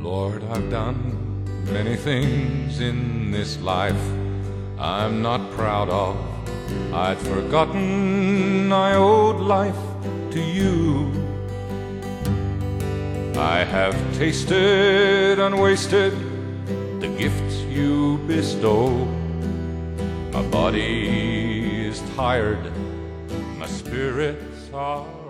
Lord, I've done many things in this life I'm not proud of. I'd forgotten I owed life to you. I have tasted and wasted the gifts you bestow. My body is tired, my spirits are